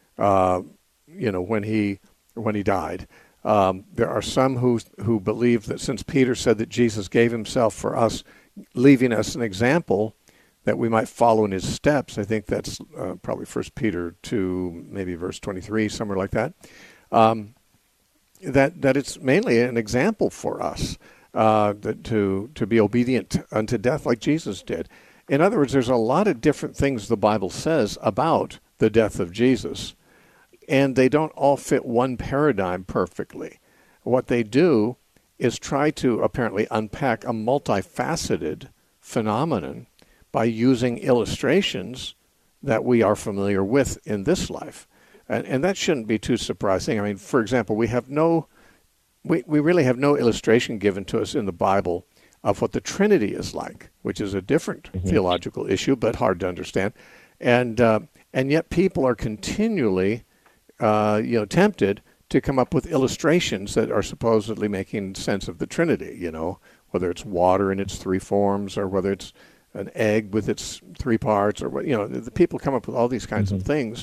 Speaker 1: Uh, you know, when he when he died. Um, there are some who who believe that since Peter said that Jesus gave himself for us, leaving us an example that we might follow in his steps. I think that's uh, probably First Peter two, maybe verse twenty-three, somewhere like that. Um, that that it's mainly an example for us uh, that to to be obedient unto death like Jesus did. In other words, there's a lot of different things the Bible says about the death of Jesus, and they don't all fit one paradigm perfectly. What they do is try to apparently unpack a multifaceted phenomenon by using illustrations that we are familiar with in this life. And, and that shouldn't be too surprising. I mean, for example, we have no, we, we really have no illustration given to us in the Bible of what the Trinity is like, which is a different mm-hmm. theological issue, but hard to understand. And uh, and yet people are continually Uh, you know, tempted to come up with illustrations that are supposedly making sense of the Trinity, you know, whether it's water in its three forms or whether it's an egg with its three parts or what, you know, the, the people come up with all these kinds mm-hmm. of things.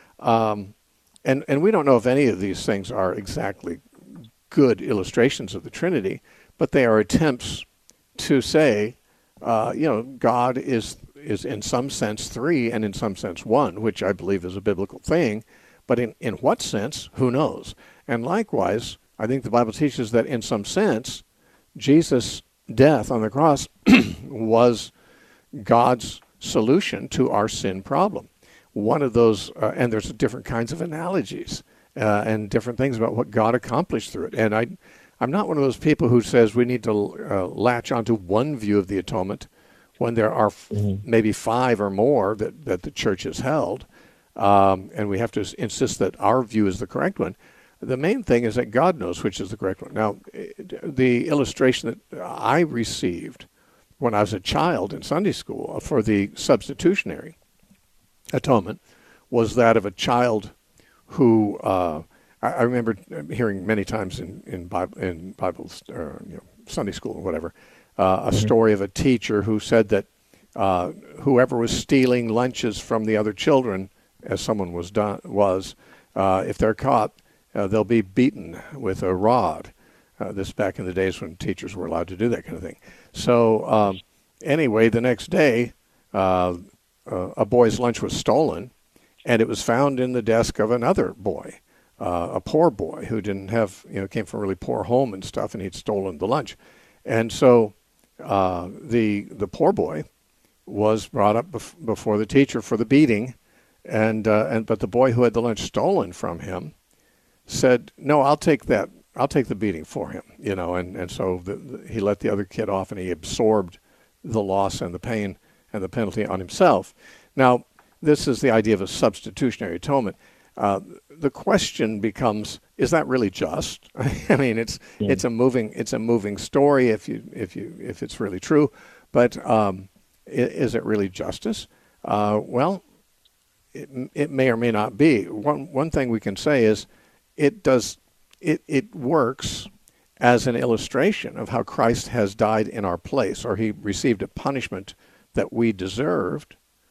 Speaker 1: Um, and, and we don't know if any of these things are exactly good illustrations of the Trinity, but they are attempts to say, uh, you know, God is, is in some sense three and in some sense one, which I believe is a biblical thing. But in, in what sense, who knows? And likewise, I think the Bible teaches that in some sense, Jesus' death on the cross was God's solution to our sin problem. One of those, uh, and there's different kinds of analogies uh, and different things about what God accomplished through it. And I, I'm not one of those people who says we need to uh, latch onto one view of the atonement when there are f- mm-hmm. maybe five or more that, that the church has held. Um, and we have to insist that our view is the correct one. The main thing is that God knows which is the correct one. Now, the illustration that I received when I was a child in Sunday school for the substitutionary atonement was that of a child who, uh, I, I remember hearing many times in in Bible in Bibles or you know, Sunday school or whatever uh, a mm-hmm. story of a teacher who said that uh, whoever was stealing lunches from the other children, as someone was done was, uh, if they're caught, uh, they'll be beaten with a rod. Uh, this back in the days when teachers were allowed to do that kind of thing. So um, anyway, the next day, uh, uh, a boy's lunch was stolen, and it was found in the desk of another boy, uh, a poor boy who didn't have, you know, came from a really poor home and stuff, and he'd stolen the lunch. And so uh, the the poor boy was brought up bef- before the teacher for the beating, and uh, and but the boy who had the lunch stolen from him said, "No, I'll take that. I'll take the beating for him," you know, and, and so the, the, he let the other kid off, and he absorbed the loss and the pain and the penalty on himself. Now, this is the idea of a substitutionary atonement. Uh, the question becomes: is that really just? I mean, it's yeah. it's a moving it's a moving story if you if you if it's really true, but um, is it really justice? Uh, well, it it may or may not be. One one thing we can say is it does. It, it works as an illustration of how Christ has died in our place, or he received a punishment that we deserved,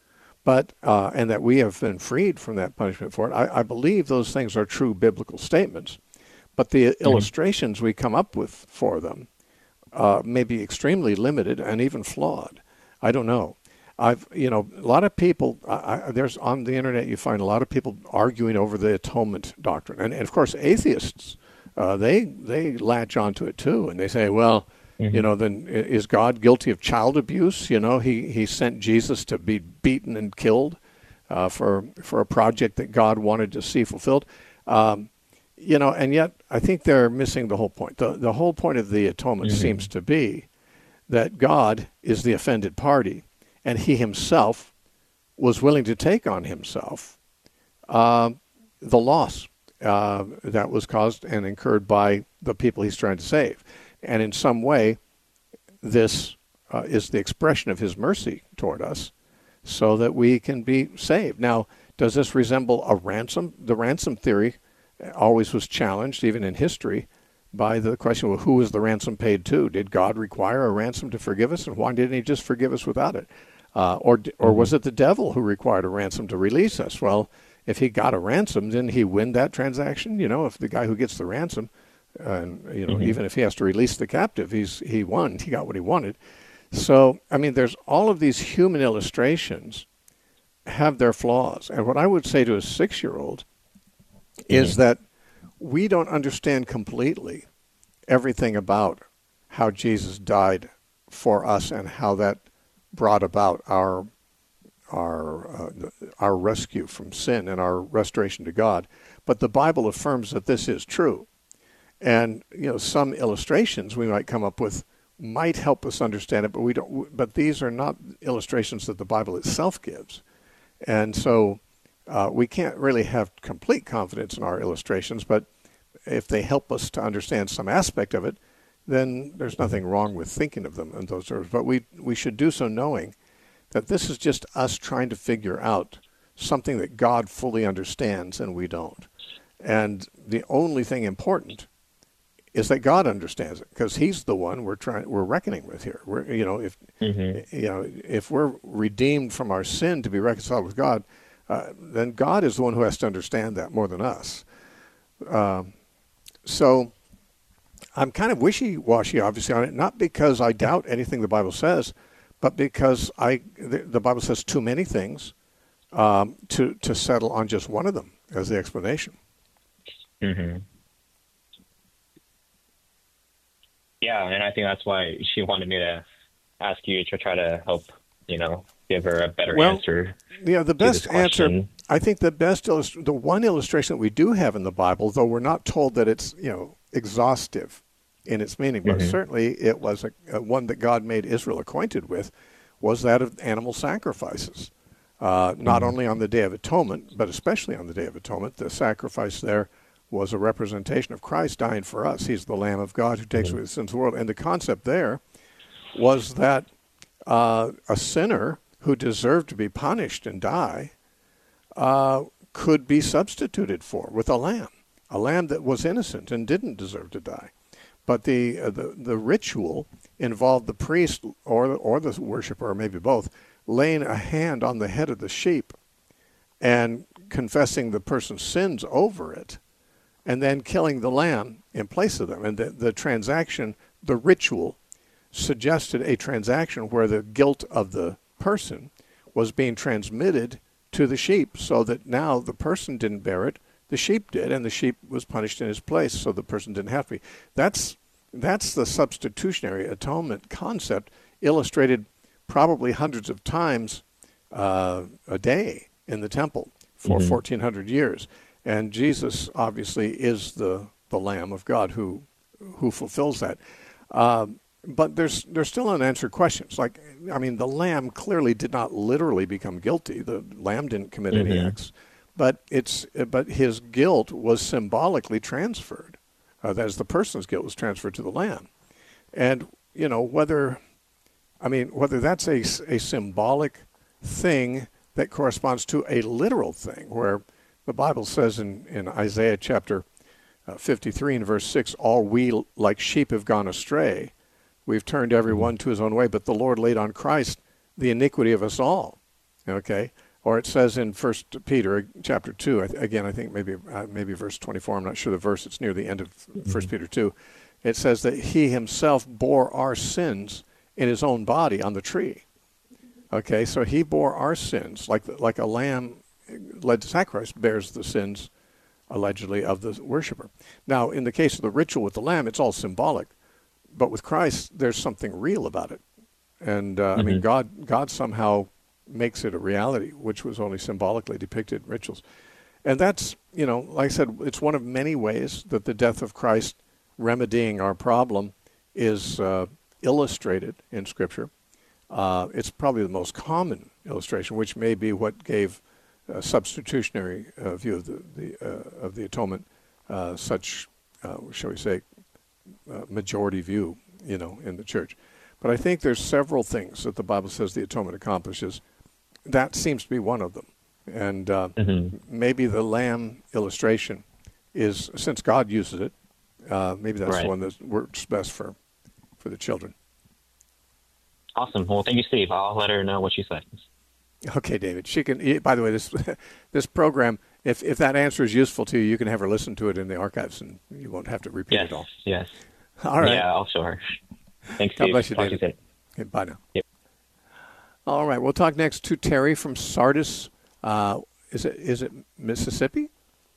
Speaker 1: but uh, and that we have been freed from that punishment for it. I, I believe those things are true biblical statements, but the mm-hmm. illustrations we come up with for them uh, may be extremely limited and even flawed. I don't know. I've, you know, a lot of people, I, I, there's on the internet, you find a lot of people arguing over the atonement doctrine. And, and of course, atheists, uh, they they latch onto it too. And they say, well, mm-hmm. you know, then is God guilty of child abuse? You know, he, he sent Jesus to be beaten and killed uh, for, for a project that God wanted to see fulfilled. Um, you know, and yet I think they're missing the whole point. The, the whole point of the atonement mm-hmm. seems to be that God is the offended party. And he himself was willing to take on himself uh, the loss uh, that was caused and incurred by the people he's trying to save. And in some way, this uh, is the expression of his mercy toward us so that we can be saved. Now, does this resemble a ransom? The ransom theory always was challenged, even in history, by the question, well, who was the ransom paid to? Did God require a ransom to forgive us? And why didn't he just forgive us without it? Uh, or or was it the devil who required a ransom to release us? Well, if he got a ransom, didn't he win that transaction? You know, if the guy who gets the ransom, uh, you know, mm-hmm. even if he has to release the captive, he's he won. He got what he wanted. So, I mean, there's all of these human illustrations have their flaws. And what I would say to a six-year-old mm-hmm. is that we don't understand completely everything about how Jesus died for us and how that brought about our our uh, our rescue from sin and our restoration to God. But the Bible affirms that this is true. And you know, some illustrations we might come up with might help us understand it, but we don't but these are not illustrations that the Bible itself gives. And so uh, we can't really have complete confidence in our illustrations, but if they help us to understand some aspect of it, then there's nothing wrong with thinking of them in those terms. But we we should do so knowing that this is just us trying to figure out something that God fully understands and we don't. And the only thing important is that God understands it, because He's the one we're trying we're reckoning with here. We're you know if mm-hmm. you know if we're redeemed from our sin to be reconciled with God, uh, then God is the one who has to understand that more than us. Um, so. I'm kind of wishy-washy, obviously, on it, not because I doubt anything the Bible says, but because I the, the Bible says too many things um, to to settle on just one of them as the explanation.
Speaker 7: Mm-hmm. Yeah, and I think that's why she wanted me to ask you to try to help, you know, give her a better
Speaker 1: well,
Speaker 7: answer.
Speaker 1: Yeah, the best answer, I think the best, illust- the one illustration that we do have in the Bible, though we're not told that it's, you know, exhaustive in its meaning, but mm-hmm. certainly it was a, a one that God made Israel acquainted with, was that of animal sacrifices. Uh, not mm-hmm. only on the Day of Atonement, but especially on the Day of Atonement. The sacrifice there was a representation of Christ dying for us. He's the Lamb of God who takes mm-hmm. away the sins of the world. And the concept there was that uh, a sinner who deserved to be punished and die uh, could be substituted for with a lamb. a lamb that was innocent and didn't deserve to die. But the uh, the, the ritual involved the priest or or the worshiper, or maybe both, laying a hand on the head of the sheep and confessing the person's sins over it, and then killing the lamb in place of them. And the, the transaction, the ritual, suggested a transaction where the guilt of the person was being transmitted to the sheep, so that now the person didn't bear it, the sheep did, and the sheep was punished in his place, so the person didn't have to be. That's that's the substitutionary atonement concept, illustrated probably hundreds of times uh, a day in the temple for mm-hmm. fourteen hundred years. And Jesus obviously is the, the Lamb of God who who fulfills that. Uh, but there's there's still unanswered questions. Like, I mean, the Lamb clearly did not literally become guilty. The Lamb didn't commit mm-hmm. any acts. But it's but his guilt was symbolically transferred. Uh, that is, the person's guilt was transferred to the Lamb. And, you know, whether, I mean, whether that's a, a symbolic thing that corresponds to a literal thing, where the Bible says in, in Isaiah chapter uh, fifty-three and verse six, all we like sheep have gone astray. We've turned every one to his own way, but the Lord laid on Christ the iniquity of us all. Okay? Or it says in First Peter chapter two, again, I think maybe uh, maybe verse twenty-four, I'm not sure the verse, it's near the end of First Peter two. It says that he himself bore our sins in his own body on the tree. Okay, so he bore our sins, like like a lamb led to sacrifice bears the sins, allegedly, of the worshiper. Now, in the case of the ritual with the lamb, it's all symbolic. But with Christ, there's something real about it. And, uh, mm-hmm. I mean, God God somehow makes it a reality, which was only symbolically depicted in rituals. And that's, you know, like I said, it's one of many ways that the death of Christ remedying our problem is uh, illustrated in Scripture. Uh, it's probably the most common illustration, which may be what gave a substitutionary uh, view of the, the uh, of the atonement uh, such, uh, shall we say, uh, majority view, you know, in the church. But I think there's several things that the Bible says the atonement accomplishes. That seems to be one of them. And uh, mm-hmm. maybe the lamb illustration is, since God uses it, uh, maybe that's right. the one that works best for, for the children.
Speaker 7: Awesome. Well, thank you, Steve. I'll let her know what she said.
Speaker 1: Okay, David. She can. By the way, this this program, if if that answer is useful to you, you can have her listen to it in the archives, and you won't have to repeat
Speaker 7: yes,
Speaker 1: it all.
Speaker 7: Yes.
Speaker 1: All right.
Speaker 7: Yeah, I'll show her. Thanks,
Speaker 1: God
Speaker 7: Steve.
Speaker 1: bless you,
Speaker 7: Talk
Speaker 1: David.
Speaker 7: To you
Speaker 1: okay, bye now.
Speaker 7: Yep.
Speaker 1: All right. We'll talk next to Terry from Sardis. Uh, is it is it Mississippi?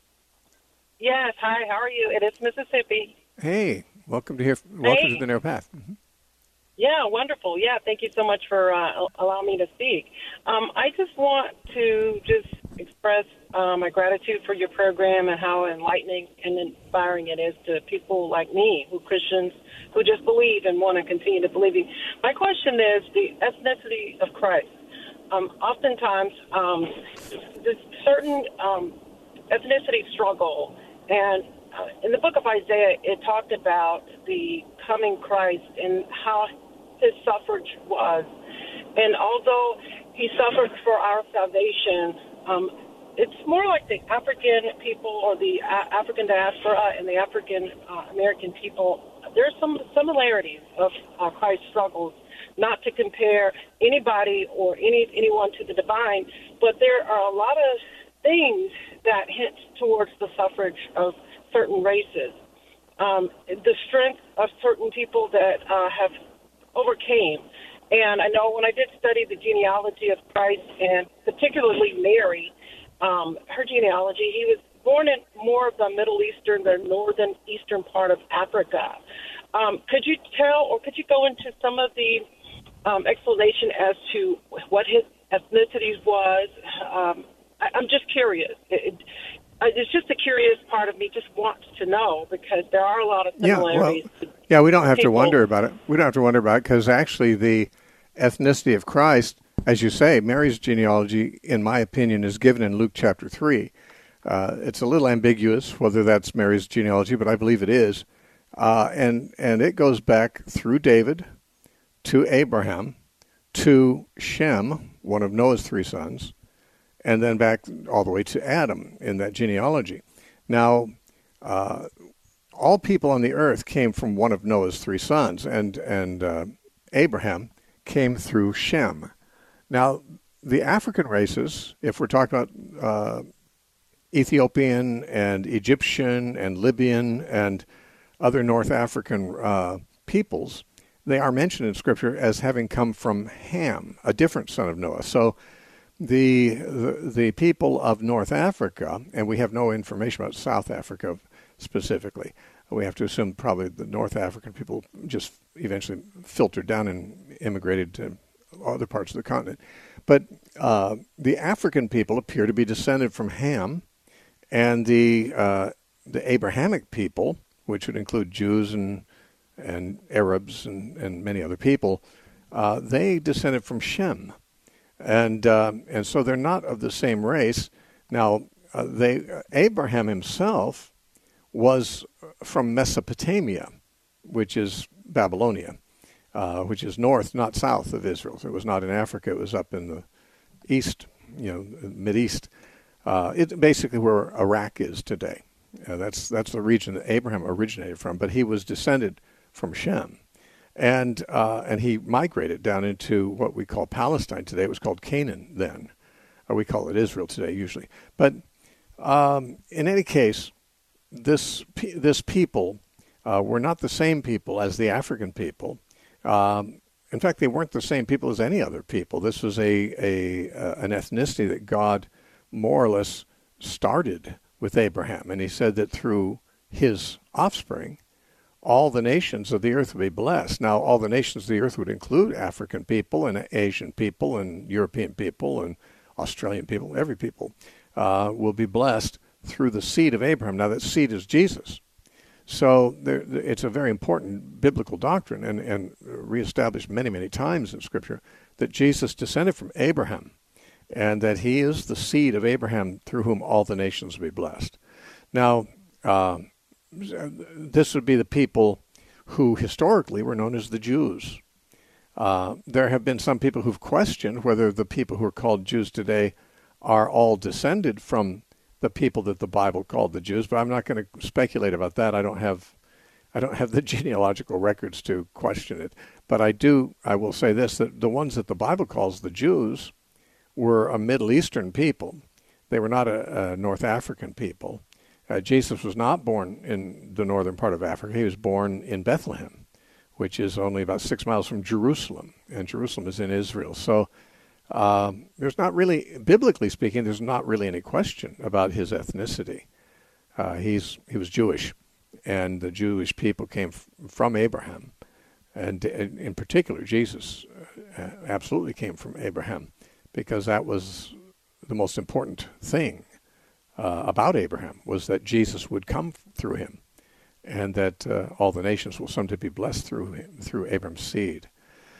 Speaker 8: Yes. Hi. How are you? It is Mississippi.
Speaker 1: Hey. Welcome to hear. Welcome
Speaker 8: hey.
Speaker 1: to the Narrow Path. Mm-hmm.
Speaker 8: Yeah, wonderful. Yeah, thank you so much for uh, allowing me to speak. Um, I just want to just express uh, my gratitude for your program and how enlightening and inspiring it is to people like me, who Christians who just believe and want to continue to believe. My question is the ethnicity of Christ. Um, oftentimes, um, there's certain um, ethnicity struggle, and uh, in the book of Isaiah, it talked about the coming Christ and how his suffrage was. And although he suffered for our salvation, um, it's more like the African people or the a- African diaspora and the African uh, American people. There's some similarities of uh, Christ's struggles, not to compare anybody or any anyone to the divine, but there are a lot of things that hint towards the suffrage of certain races. Um, the strength of certain people that uh, have overcame. And I know when I did study the genealogy of Christ, and particularly Mary, um, her genealogy, he was born in more of the Middle Eastern, the northern eastern part of Africa. Um, could you tell, or could you go into some of the um, explanation as to what his ethnicity was? Um, I, I'm just curious. It, it, It's just a curious part of me just wants to know, because there are a lot of similarities.
Speaker 1: Yeah, well, yeah we don't have
Speaker 8: people.
Speaker 1: to wonder about it. We don't have to wonder about it, because actually the ethnicity of Christ, as you say, Mary's genealogy, in my opinion, is given in Luke chapter three. Uh, it's a little ambiguous whether that's Mary's genealogy, but I believe it is. Uh, and, and it goes back through David to Abraham to Shem, one of Noah's three sons, and then back all the way to Adam in that genealogy. Now, uh, all people on the earth came from one of Noah's three sons, and and uh, Abraham came through Shem. Now, the African races, if we're talking about uh, Ethiopian and Egyptian and Libyan and other North African uh, peoples, they are mentioned in Scripture as having come from Ham, a different son of Noah. So the, the the people of North Africa, and we have no information about South Africa specifically. We have to assume probably the North African people just eventually filtered down and immigrated to other parts of the continent. But uh, the African people appear to be descended from Ham, and the uh, the Abrahamic people, which would include Jews and and Arabs and, and many other people, uh, they descended from Shem, and uh, and so they're not of the same race. Now, uh, they Abraham himself was from Mesopotamia, which is Babylonia, uh, which is north, not south of Israel. So it was not in Africa; it was up in the east, you know, Mideast. Uh, it's basically where Iraq is today. Uh, that's that's the region that Abraham originated from, but he was descended from Shem, and uh, and he migrated down into what we call Palestine today. It was called Canaan then, or we call it Israel today usually. But um, in any case, this this people uh, were not the same people as the African people. Um, in fact, they weren't the same people as any other people. This was a a uh, an ethnicity that God more or less started with Abraham, and he said that through his offspring, all the nations of the earth would be blessed. Now, all the nations of the earth would include African people and Asian people and European people and Australian people. Every people uh, will be blessed through the seed of Abraham. Now, that seed is Jesus. So there, it's a very important biblical doctrine and, and reestablished many, many times in Scripture that Jesus descended from Abraham and that he is the seed of Abraham through whom all the nations will be blessed. Now, uh, this would be the people who historically were known as the Jews. Uh, there have been some people who've questioned whether the people who are called Jews today are all descended from the people that the Bible called the Jews, but I'm not going to speculate about that. I don't have, I don't have the genealogical records to question it. But I do, I will say this: that the ones that the Bible calls the Jews were a Middle Eastern people. They were not a, a North African people. Uh, Jesus was not born in the northern part of Africa. He was born in Bethlehem, which is only about six miles from Jerusalem, and Jerusalem is in Israel. So um, there's not really, biblically speaking, there's not really any question about his ethnicity. Uh, he's he was Jewish, and the Jewish people came f- from Abraham, and in particular, Jesus uh, absolutely came from Abraham, because that was the most important thing uh, about Abraham, was that Jesus would come through him, and that uh, all the nations will someday be blessed through him, through Abraham's seed.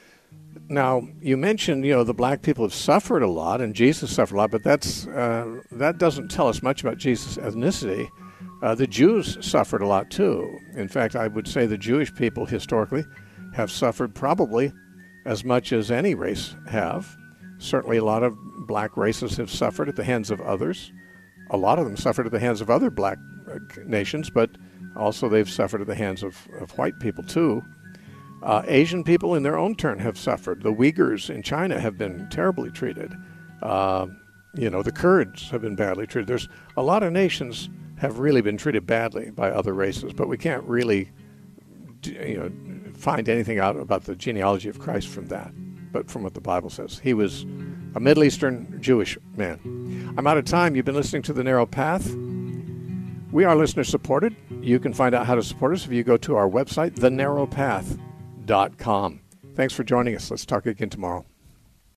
Speaker 1: Now, you mentioned, you know, the black people have suffered a lot, and Jesus suffered a lot, but that's uh, that doesn't tell us much about Jesus' ethnicity. Uh, the Jews suffered a lot too. In fact, I would say the Jewish people historically have suffered probably as much as any race have. Certainly a lot of black races have suffered at the hands of others. A lot of them suffered at the hands of other black nations, but also they've suffered at the hands of, of white people too. Uh, Asian people in their own turn have suffered. The Uyghurs in China have been terribly treated. Uh, you know, the Kurds have been badly treated. There's a lot of nations have really been treated badly by other races, but we can't really, you know, find anything out about the genealogy of Christ from that, but from what the Bible says. He was a Middle Eastern Jewish man. I'm out of time. You've been listening to The Narrow Path. We are listener supported. You can find out how to support us if you go to our website, the narrow path dot com. Thanks for joining us. Let's talk again tomorrow.